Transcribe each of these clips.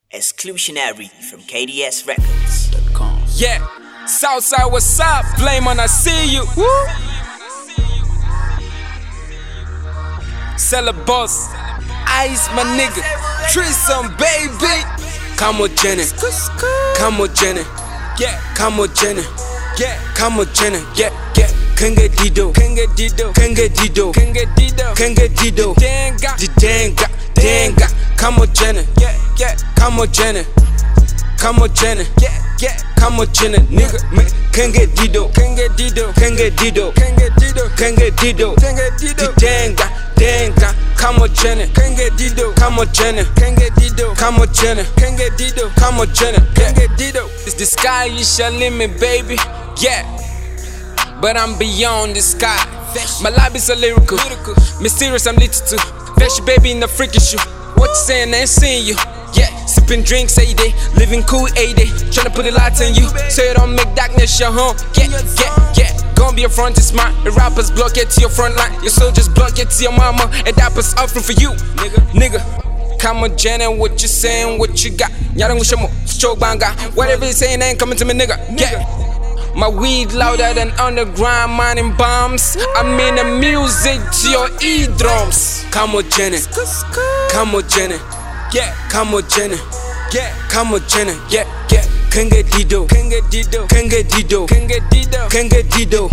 Exclusionary from KDS Records. Yeah, Southside, what's up? Blame on I see you. Woo. Sell a boss, Ice my nigga, Tristan baby. Come on Jenny, come on Jenny, yeah, come on Jenny, yeah, come on Jenny, yeah, yeah. Kenge Dido, Kenge Dido, Kenge Dido, Kenge Dido, Kenge Dido, Denga, come on Jenny, yeah, yeah, come on Jenny, come on Jenny, yeah, yeah, come on Jenny, nigga, Kenge Dido, Kenge Dido, Kenge Dido, Kenge Dido, Kenge Dido, Kenge Dido, Denga, come on Jenny, Kenge Dido, come on Jenny, Kenge Dido, come on Jenny, Kenge Dido, come on Jenny, Kenge Dido. It's the sky you shall limit, baby, yeah. But I'm beyond the sky. My life is so lyrical, mysterious, I'm little too. Fresh baby in the freaky shoe. What you saying, I ain't seeing you. Yeah, sipping drinks 8 day, living cool 8 day. Tryna put a lot in you, so you don't make darkness your home. Yeah. Gonna be your front is smart. The rappers block it to your front line. Your soldiers block it to your mama. And dappers offering for you, nigga. Come on, Jenny, what you saying, what you got? Y'all don't wish you more, stroke banga. Whatever you saying ain't coming to me, nigga. Yeah. My weed louder than underground mining bombs. I mean the music to your eardrums. Come on Jenny, come on Jenny, yeah, come on Jenny, yeah, come on Jenny, yeah, yeah. Kenge Dido, Kenge Dido, Kenge Dido, Kenge Dido, Kenge Dido,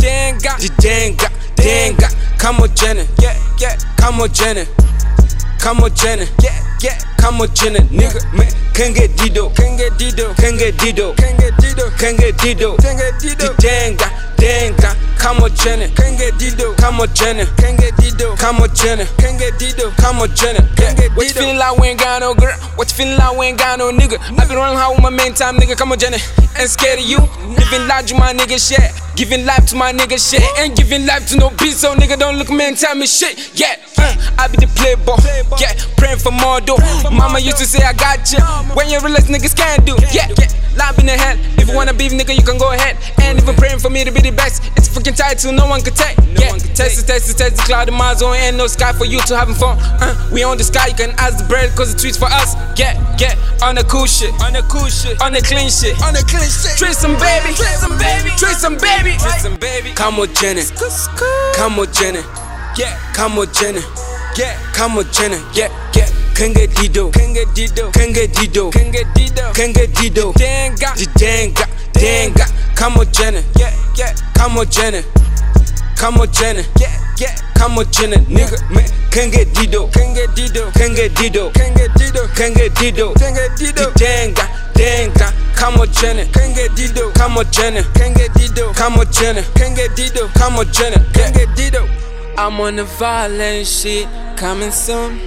Denga, come on Jenny, yeah, yeah, come on Jenny, come on Jenny, yeah, yeah, come on Jenny, nigga, Kenge Dido, Kenge Dido, Kenge Dido, Kenge Dido, Kenge Dido, Kenge Dido, Denga, come on Jenny, Kenge Dido, come on Jenny, Kenge Dido, come on Jenny, Kenge Dido, come on Jenny, Kenge Dido. What you feeling like we ain't got no girl? What you feeling like we ain't got no nigga? I been running hard with my main time, nigga, come on Jenny, ain't scared of you. Living life to my nigga shit, giving life to my nigga shit, ain't giving life to no bitch, so nigga don't look me and tell me shit, yeah. I be the playboy, yeah, praying for more dough. Mama used to say I got you, when you realize niggas can't do, yeah. Life in the hell, if you wanna beef nigga you can go ahead. And even praying for me to be the best, it's a freaking title no one can take, yeah. Test the cloud in my zone, ain't no sky for you to having fun. We on the sky, you can ask the bread cause the tweets for us, yeah. On the cool shit, on the clean shit, Tristan baby, Tristan baby. Come on Jenny, come on Jenny, yeah, come on Jenny, yeah, come on Jenny, yeah, yeah. Kenge Dido, Kenge Dido, Kenge Dido, Kenge Dido, Kenge Dido, Denga, come on Jenny, yeah, yeah, come on Jenny, come on Jenny, yeah, yeah, come on Jenny, nigga, Kenge Dido, Kenge Dido, Kenge Dido, Kenge Dido, Kenge Dido, Kenge Dido, Denga, come on Jenny, Kenge Dido, come on Jenny, Kenge Dido, come on Jenny, Kenge Dido, come on Jenny, Kenge Dido. I'm on the violent shit, coming soon.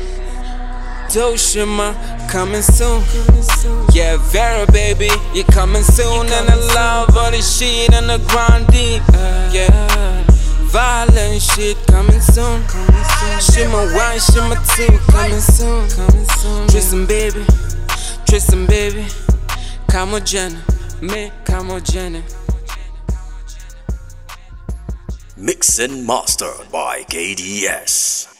Doshima, coming soon. Yeah, Vera baby, you coming soon. And I love all the shit on the ground deep. Yeah, violent shit coming soon. Shimmer 1, Shimmer 2, coming soon. Tristan baby, come on Jenny, come on Jenny. Mixed and mastered by KDS.